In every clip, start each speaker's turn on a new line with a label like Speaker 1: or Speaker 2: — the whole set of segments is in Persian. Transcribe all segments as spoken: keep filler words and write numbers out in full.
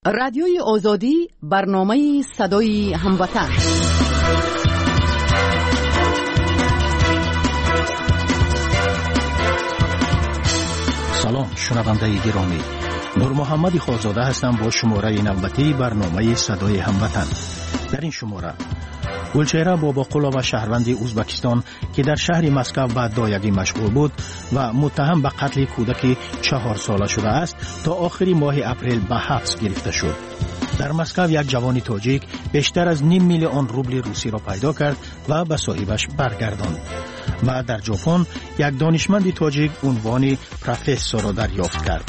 Speaker 1: رادیوی آزادی، برنامه صدای هموطن.
Speaker 2: سلام شنونده گرامی، نور محمد خالزاده هستم با شماره نوبتی برنامه صدای هموطن. در این شماره گلچهره باباقولا و شهروند ازبکستان که در شهر مسکو به دایگی مشغول بود و متهم به قتل کودک چهار ساله شده است تا آخر ماه اپریل به حبس گرفته شد. در مسکو یک جوان تاجیک بیشتر از نیم میلیون روبل روسی را پیدا کرد و به صاحبش برگرداند. و در ژاپن یک دانشمند تاجیک عنوان پروفسور را دریافت کرد.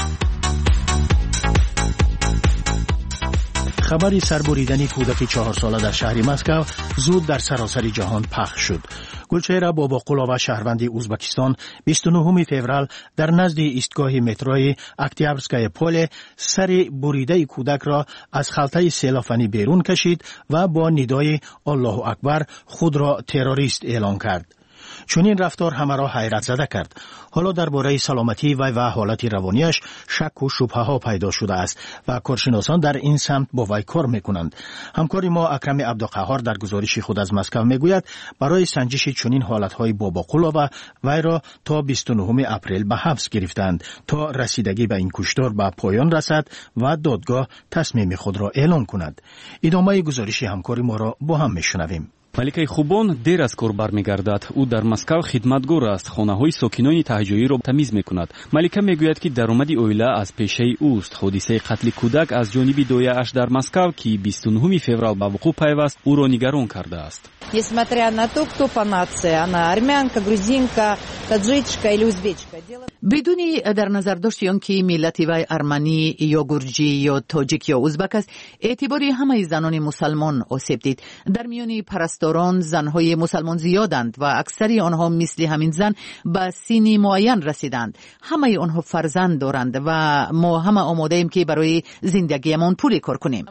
Speaker 2: خبری سربریدن کودک چهار ساله در شهر مسکو زود در سراسر جهان پخش شد. گلچهره باباقولا و شهروند ازبکستان بیست و نهم فوریه در نزد ایستگاه متروی اکتیابرسکای پل سر بریده کودک را از خلطه سیلافنی بیرون کشید و با ندای الله اکبر خود را تروریست اعلام کرد. چون این رفتار همه را حیرت زده کرد. حالا درباره سلامتی وی و حالت روانیش شک و شبهه ها پیدا شده است و کارشناسان در این سمت با وی کار میکنند. همکار ما اکرم عبدالقهار در گزارش خود از مسکو میگوید برای سنجش چنین حالتهای باباقولا و وی را تا بیست و نهم اپریل به حبس گرفتند تا رسیدگی به این کشتار به پایان رسد و دادگاه تصمیم خود را اعلان کند. ادامه گزارش همکار ما را با هم میشنویم.
Speaker 3: маликаи хубон дер аз кор бармегардад. ӯ дар маскав хидматгор аст. хонаҳои сокинони таҳҷоиро тамиз мекунад. малика мегӯяд ки даромади оила аз пешаи ӯст. ҳодисаи қатли кӯдак аз ҷониби дояаш дар маскав ки бисту нӯҳуми феврал ба вуқӯъ пайваст ӯро нигарон кардааст.
Speaker 4: Несмотря на то, кто по нации, она армянка, грузинка, таджичка или узбечка.
Speaker 1: بدون در نظر داشت که ملت وی ارمنی یا گرجی یا تاجیک یا ازبک است، اعتباری همه زنان مسلمان آسیب دید. در میان پرستاران زنهای مسلمان زیادند و اکثری آنها مثل همین زن به سنی معین رسیدند. همه آنها فرزند دارند و ما همه آماده ایم که برای زندگیمان پول کار کنیم.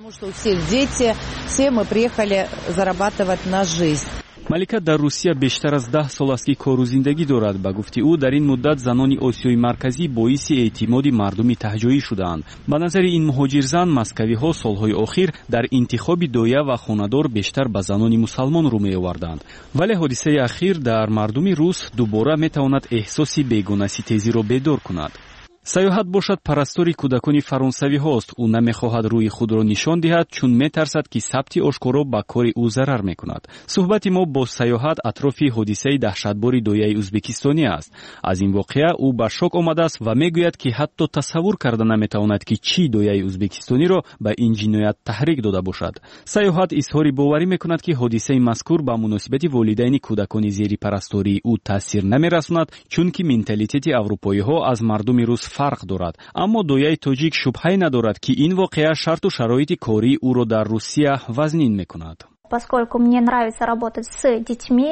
Speaker 3: малика дар русия бештар аз даҳ сол аст ки кору зиндагӣ дорад. ба гуфти ӯ дар ин муддат занони осиёи марказӣ боиси эътимоди мардуми таҳҷоӣ шудаанд. ба назари ин муҳоҷирзан маскавиҳо солҳои охир дар интихоби доя ва хонадор бештар ба занони мусалмон рӯ меоварданд. вале ҳодисаи ахир дар мардуми рус дубора метавонад эҳсоси бегонаситезиро бедор кунад. саёҳат бошад парастори кӯдакони фаронсавиҳост. ӯ намехоҳад рӯи худро нишон диҳад, чун метарсад ки сабти ошкоро ба кори ӯ зарар мекунад. суҳбати мо бо саёҳат атрофи ҳодисаи таҳшатбори дояи ӯзбекистонӣ аст. аз ин воқеа ӯ ба шок омадааст ва мегӯяд ки ҳатто тасаввур карда наметавонад ки чӣ дояи ӯзбекистониро ба ин ҷиноят таҳрик дода бошад. саёҳат изҳори боварӣ мекунад ки ҳодисаи мазкур ба муносибати волидайни кӯдакони зери парастории ӯ таъсир намерасонад, чунки менталитети аврупоиҳо аз мардуми рус фарқ дорад. аммо дояи тоҷик шубҳае надорад ки ин воқеа шарту шароити кории ӯро дар Русия вазнин мекунад.
Speaker 5: Поскольку мне нравится работать с детьми,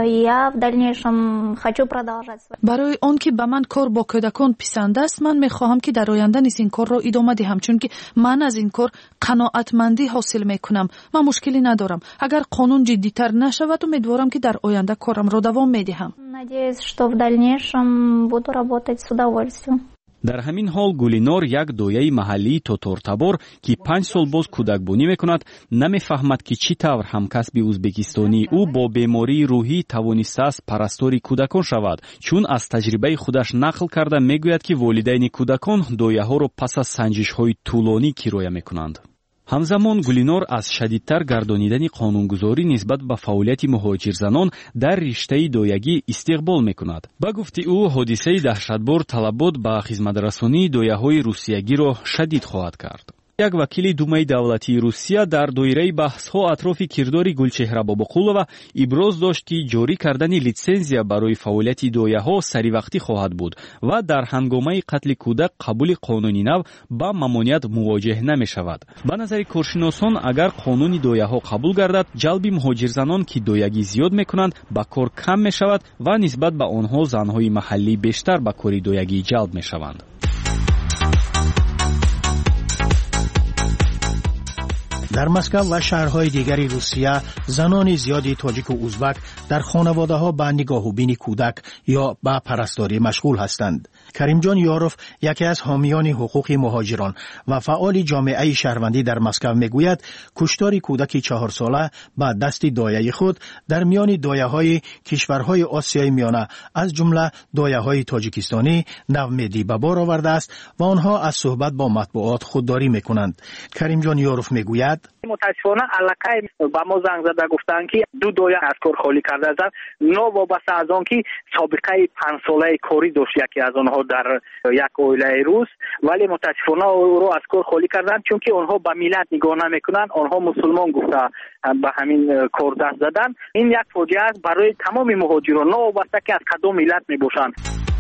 Speaker 5: я в дальнейшем хочу продолжать.
Speaker 6: برای آن که به من کار با کودکان پسند است، من میخواهم که در آینده نیز این کار را ادامه دهم، چون که من از این کار قناعتمندی حاصل میکنم. من مشکلی ندارم. اگر قانون جدی‌تر نشود، امیدوارم که در آینده کارم را دوام میدهم.
Speaker 5: Надеюсь, что в дальнейшем буду работать с удовольствием.
Speaker 3: дар ҳамин ҳол гулинор як дояи маҳаллии тотортабор ки панҷ сол боз кӯдакбонӣ мекунад намефаҳмад ки чӣ тавр ҳамкасби ӯзбекистонии ӯ бо бемории рӯҳӣ тавонистааст парастори кӯдакон шавад. чун аз таҷрибаи худаш нақл карда мегӯяд ки волидайни кӯдакон дояҳоро пас аз санҷишҳои тӯлонӣ кироя мекунанд. ҳамзамон гулинор аз шадидтар гардонидани қонунгузорӣ нисбат ба фаъолияти муҳоҷирзанон дар риштаи доягӣ истиқбол мекунад. ба гуфти ӯ ҳодисаи таҳшатбор талабот ба хизматрасонии дояҳои русиягиро шадид хоҳад кард. як вакили думаи давлатии Русия дар доираи баҳсҳо атрофи кирдори Гулчеҳра Бобоқулова иброз дошт ки ҷорӣ кардани литсензия барои фаъолияти дояҳо саривақтӣ хоҳад буд ва дар ҳангомаи қатли кӯдак қабули қонуни нав ба мамоният мувоҷеҳ намешавад. ба назари коршиносон агар қонуни дояҳо қабул гардад, ҷалби муҳоҷирзанон ки доягӣ зиёд мекунанд ба кор кам мешавад ва нисбат ба онҳо занҳои маҳаллӣ бештар ба кори доягӣ ҷалб мешаванд.
Speaker 2: در مسکو و شهرهای دیگری روسیه زنان زیادی تاجیک و ازبک در خانواده‌ها به نگاهوبین کودک یا به پرستاری مشغول هستند. کریم جان یاروف یکی از حامیان حقوق مهاجران و فعال جامعه شهروندی در مسکو میگوید کشتار کودکی چهار ساله با دست دایه خود در میان دایه‌های کشورهای آسیای میانه از جمله دایه‌های تاجیکستانی نومیدی به بار آورده است و آنها از صحبت با مطبوعات خودداری میکنند. کریم جان یاروف میگوید
Speaker 7: متاسفانه علاقه با ما زنگ زده گفتن که دو دایه از کار خالی کرده است. نو وابسته از آن که سابقه پنج ساله کاری داشت یکی از آنها در یک اویله روس، ولی متاسفانه او رو از کار خالی کردن چون که آنها به ملت نگاه نمیکنن، آنها مسلمان گفته به همین کار دست زدن. این یک فاجعه است برای تمام مهاجران، نو وابسته که از کدام ملت میباشند.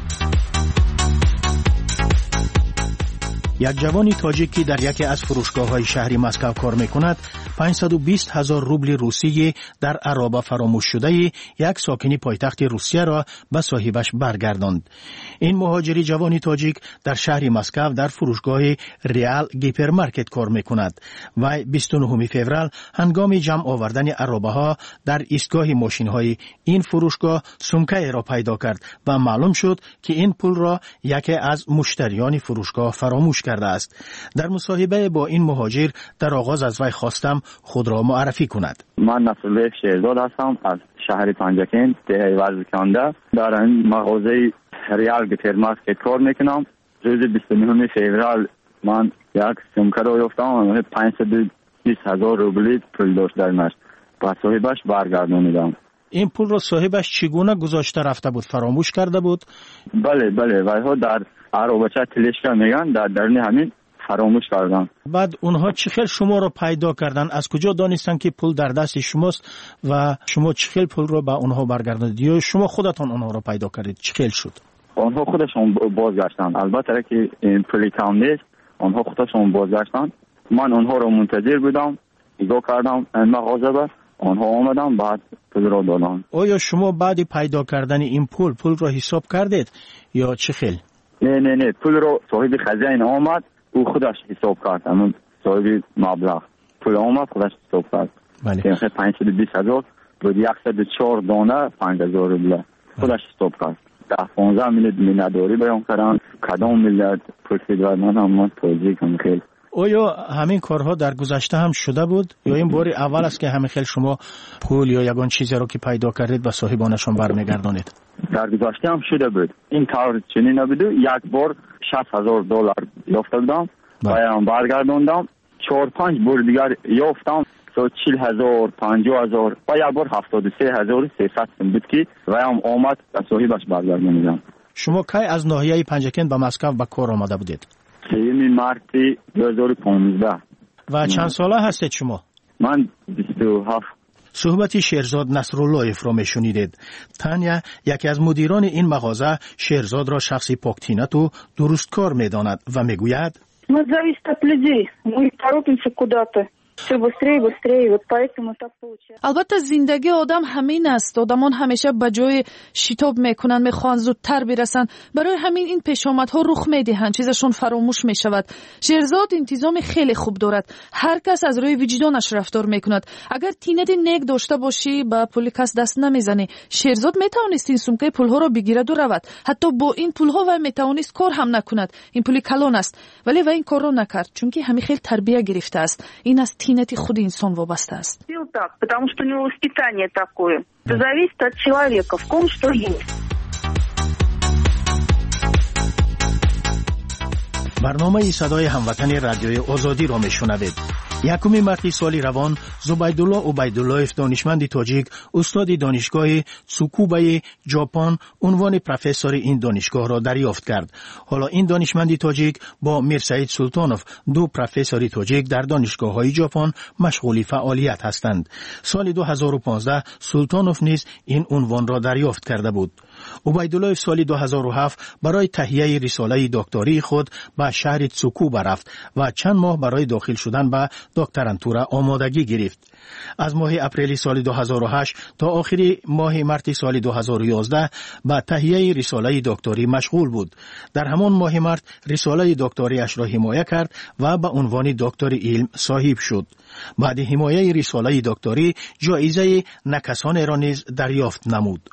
Speaker 2: یک جوانی تاجیک که در یکی از فروشگاه‌های شهری مسکو کار می‌کند، پانصد و بیست هزار روبل روسی در عرابه فراموش شده یک ساکنی پایتخت روسیه را به صاحبش برگرداند. این مهاجری جوانی تاجیک در شهر مسکو در فروشگاه ریال گیپرمارکت کار می‌کند و بیست و نهم فوریه هنگام جمع آوردن عرابه‌ها در ایستگاه ماشین‌های این فروشگاه سمکه را پیدا کرد و معلوم شد که این پول را یکی از مشتریان فروشگاه فراموش کرده است. در مصاحبه با این مهاجر در آغاز از وی خواستم خود را معرفی کند.
Speaker 8: من نصرالله شهزاد هستم از شهر پنجکین دهه ورزکنده. در این مغازه ریال گیپرمارکت کار میکنم. روز بیست و نهم فوریه من یک سمکه را یافتم، پانصد و بیست هزار روبل پول داشت درش. با صاحبش برگردانیدم.
Speaker 2: این پول را صاحبش چگونه گذاشته رفته بود؟ فراموش کرده بود؟
Speaker 8: بله بله، ولی در عربچه تلشکا میگن در درون همین فراموش کردن.
Speaker 2: بعد اونها چه خیلی شما را پیدا کردن؟ از کجا دانستن که پول در دست شماست و شما چه خیلی پول را به اونها برگرداندید یا شما خودتون اونها را پیدا کردید؟ چه خیلی شد؟
Speaker 8: آنها خودشون بازگشتن. البته که این پولی کم نیست، آنها خودشون بازگشتن. من اونها را منتظر بودم، نگاه کردم این مغازه با آنها آمدن، بعد پول را دادن.
Speaker 2: آیا شما بعد پیدا کردن این پول پول را حساب کردید یا چه خیلی؟
Speaker 8: نه نه نه، پول رو صاحب خزانه آمد، او خودش حساب کرد. همون صاحب مبلغ پول آمد خودش حساب کرد.
Speaker 2: بله.
Speaker 8: که پانصد و بیست هزار بود، صد و چهار دانه پنج هزار روبل خودش حساب کرد. ده پانزده میلیارد میلیارداری بیان کردن. کدام میلیارد پول فدرال من هم من توضیح کنم خیلی.
Speaker 2: آیا همین کارها در گذشته هم شده بود یا این بار اول است که همین خیلی شما پول یا یگان چیزی رو که پیدا کردید و صاحبانشون برمیگردانید؟
Speaker 8: در گذشته هم شده بود. این کار چنین نبود. یک بار شصت هزار دلار یافته بودم و هم برگرداندم. چهار پنج بار دیگر یافتم تا چهل هزار، پنجاه هزار و یک بار هفتاد و سه هزار و سیصد بود که و هم آمد و صاحبش برگرداندم.
Speaker 2: شما کی از ناحیه پنجکین به مسکو به کار آمده بودید؟
Speaker 8: سوم مارس دو هزار و پانزده.
Speaker 2: و چند ساله هستید شما؟
Speaker 8: من بیست و هفت.
Speaker 2: صحبتی شهرزاد نصراللهیف را میشنیدید. تانیا یکی از مدیران این مغازه شهرزاد را شخصی پاکتینت و درستکار میداند و میگوید
Speaker 9: ما зависит от людей. Мы торопимся куда-то. все быстрее быстрее, вот поэтому так получается.
Speaker 6: البته زندگی آدم همین است. آدمان همیشه به جای شتاب میکنن، میخوان زودتر برسن. برای همین این پیشامدها رخ میدهند، چیزشون فراموش میشود. شهرزاد انتظام خیلی خوب دارد. هر کس از روی وجدانش رفتار میکند. اگر تینت نیک داشته باشی با پول کس دست نمیزنی. شهرزاد میتوانست این سمکه پولها را بگیرد و رود. حتی با این پولها و میتوانست کار هم نکند. این پول کلان است، ولی و این کار را نکرد چون که همین خیلی تربیت گرفته است. این از تینت خود انسان وابسته است.
Speaker 9: Так, потому что у него воспитание такое. Это зависит от человека, в ком что есть.
Speaker 2: برنامه صدای هموطن رادیوی آزادی را میشنوید. یکم مارس سال روان زبیدالله عبیداللهیف دانشمند تاجیک استاد دانشگاه تسوکوبای ژاپن عنوان پروفسور این دانشگاه را دریافت کرد. حالا این دانشمند تاجیک با میرسعید سلطانوف دو پروفسور تاجیک در دانشگاه‌های ژاپن مشغول فعالیت هستند. سال دو هزار و پانزده سلطانوف نیز این عنوان را دریافت کرده بود. عبیدالله سال دو هزار و هفت برای تهیه رساله دکتری خود به شهر تسوکوبا رفت و چند ماه برای داخل شدن به دکترانتور آمادگی گرفت. از ماه اپریل سال دو هزار و هشت تا آخر ماه مارس سال دو هزار و یازده به تهیه رساله دکتری مشغول بود. در همان ماه مارس رساله دکتریش را حمایت کرد و به عنوان دکتر علم صاحب شد. بعد حمایت رساله دکتری جایزه نکسان را نیز دریافت نمود.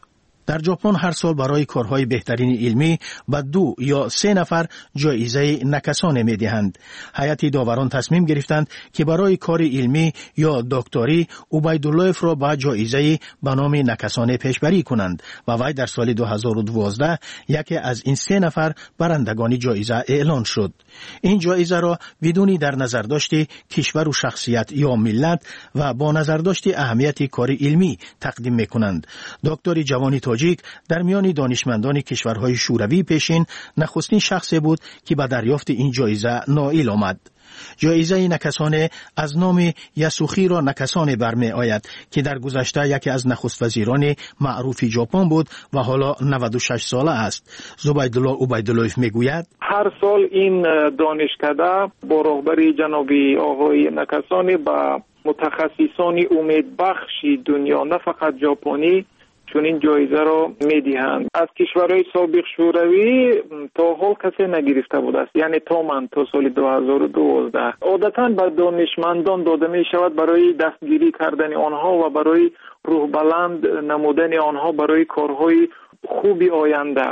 Speaker 2: در ژاپن هر سال برای کارهای بهترین علمی به دو یا سه نفر جایزه نکسانه می‌دهند. هیئت داوران تصمیم گرفتند که برای کار علمی یا دکتری عبیداللهف را به جایزه به نام نکسانه پیشبری کنند و وی در سال دو هزار و دوازده یکی از این سه نفر برندگان جایزه اعلان شد. این جایزه را بدون در نظر داشته کشور و شخصیت یا ملت و با نظر داشته اهمیت کار علمی تقدیم می‌کنند. دکتر جوانی تاجیک در میان دانشمندان کشورهای شوروی پیشین نخستین شخصی بود که به دریافت این جایزه نائل آمد. جایزه نکسانه از نام یاسوخی را نکسانه برمی آید که در گذشته یکی از نخست وزیران معروف ژاپن بود و حالا نود و شش ساله است. زبیدالله عبیداللهف میگوید
Speaker 10: هر سال این دانشکده با رهبری جنابی آقای نکسانه با متخصصان امیدبخش دنیا نه فقط ژاپنی چون این جایزه را میدهند. از کشورهای سابق شوروی تا حال کسی نگرفته بود است، یعنی تا من تا سال دو هزار و دوازده. عادتاً به دانشمندان داده می شود برای دستگیری کردن آنها و برای روح بلند نمودن آنها برای کارهای خوبی آینده.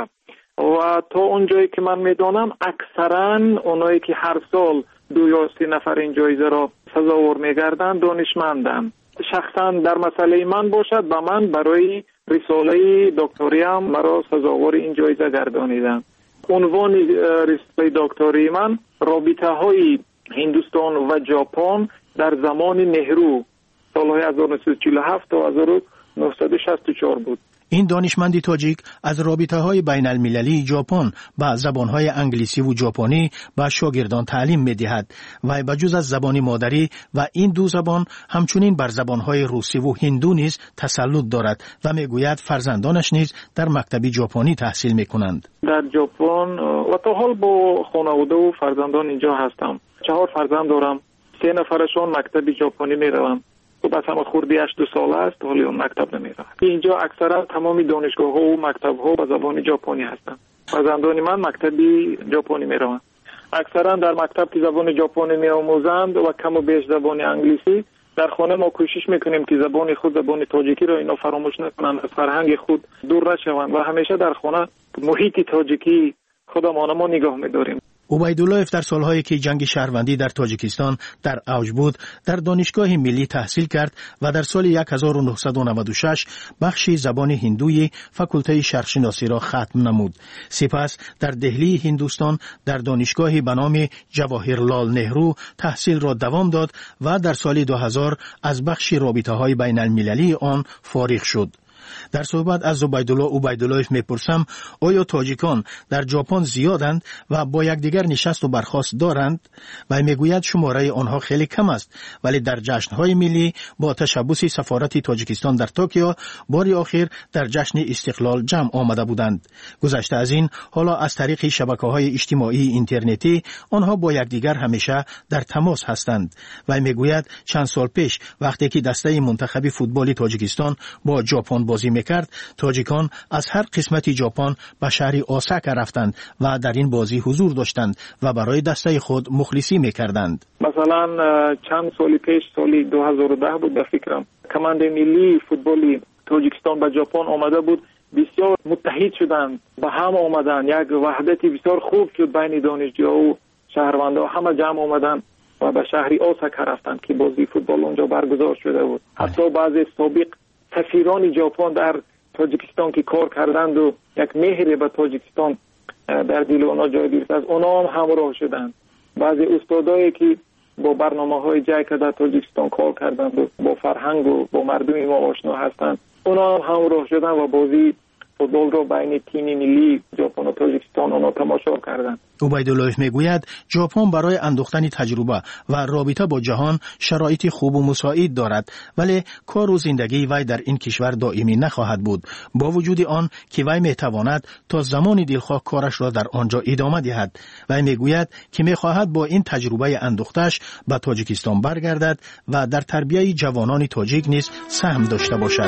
Speaker 10: و تا اونجایی که من میدانم اکثرا اونایی که هر سال دو یا سه نفر این جایزه را سزاوار میگردند دانشمندند. شخصا در مسئله من باشد به من برای رساله دکتریم مرا سزاوار این جایزه گردانیدن. عنوان رساله دکتری من رابطه های هندوستان و ژاپن در زمان نهرو سالهای هزار و نهصد و چهل و هفت تا هزار و نهصد و شصت و چهار بود.
Speaker 2: این دانشمندی تاجیک از رابطه‌های بین المللی ژاپن با زبان‌های انگلیسی و ژاپنی به شاگردان تعلیم می‌دهد و بجز از زبان مادری و این دو زبان همچنین بر زبان‌های روسی و هندو نیز تسلط دارد و می‌گوید فرزندانش نیز در مکتب ژاپنی تحصیل می‌کنند.
Speaker 10: در ژاپن و تا حال با خانواده و فرزندان اینجا هستم. چهار فرزند دارم. سه نفرشون مکتب ژاپنی می‌روند. و بس هم خوردی هشت دو ساله است ولی اون مکتب نمیره. اینجا اکثرا تمام دانشگاه ها و مکتب ها به زبان ژاپنی هستند. فرزندان من مکتبی ژاپنی میروند. اکثرا در مکتب که زبان ژاپنی میآموزند و کم و بیش زبان انگلیسی، در خانه ما کوشش میکنیم که زبان خود زبان تاجیکی را اینا فراموش نکنند، از فرهنگ خود دور نشوند و همیشه در خانه محیط تاجیکی خودمان ما نگاه میداریم.
Speaker 2: عبیداللهف در سالهایی که جنگ شهروندی در تاجیکستان در اوج بود در دانشگاه ملی تحصیل کرد و در سال هزار و نهصد و نود و شش بخش زبان هندوی فاکولته شرقشناسی را ختم نمود. سپس در دهلی هندوستان در دانشگاهی به نام جواهرلال نهرو تحصیل را دوام داد و در سال دو هزار از بخش رابطه‌های بین المللی آن فارغ شد. در صحبت از زبیدالله عبیداللهف میپرسم آیا تاجیکان در ژاپن زیادند و با یکدیگر نشست و برخاست دارند؟ و میگوید شماره آنها خیلی کم است ولی در جشن‌های ملی با تشبث سفارت تاجیکستان در توکیو بار آخر در جشن استقلال جمع آمده بودند. گذشته از این حالا از طریق شبکه‌های اجتماعی اینترنتی آنها با یکدیگر همیشه در تماس هستند. و میگوید چند سال پیش وقتی که دسته منتخب فوتبال تاجیکستان با ژاپن بازی میکرد تاجیکان از هر قسمت ژاپن به شهر اوساکا رفتند و در این بازی حضور داشتند و برای دسته خود مخلصی میکردند.
Speaker 10: مثلا چند سال پیش سال دو هزار و ده بود به فکرم کماند ملی فوتبالی تاجیکستان به ژاپن آمده بود، بسیار متحد شدند و هم آمدند، یک وحدت بسیار خوب شد بین دانشجوها و شهروندان، همه جمع آمدند و به شهر اوساکا رفتند که بازی فوتبال اونجا برگزار شده بود. حتی بعضی سابق سفیران ژاپن در تاجیکستان که کار کردند و یک مهر به تاجیکستان در دل آنها جای گرفت از آنها هم همراه شدند. بعضی استادایی که با برنامه‌های جای که در تاجیکستان کار کردند و با فرهنگ و با مردم ما آشنا هستند آنها هم همراه شدند و بازی فوتبال را بین تیم ملی ژاپن و تاجیکستان آنها تماشا کردند.
Speaker 2: عبیداللهف میگوید ژاپن برای اندوختن تجربه و رابطه با جهان شرایط خوب و مساعد دارد ولی کار و زندگی وی در این کشور دائمی نخواهد بود، با وجود آن که وی میتواند تا زمان دلخواه کارش را در آنجا ادامه دهد. وی میگوید که میخواهد با این تجربه اندوختش به تاجیکستان برگردد و در تربیت جوانان تاجیک نیز سهم داشته باشد.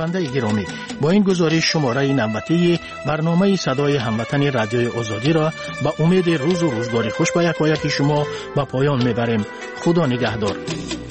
Speaker 2: شنونده گرامی، با این گزارش شماره نوبتی برنامه صدای هموطن رادیوی آزادی را با امید روز و روزگاری خوش با یکایک شما به پایان میبریم. خدا نگهدار.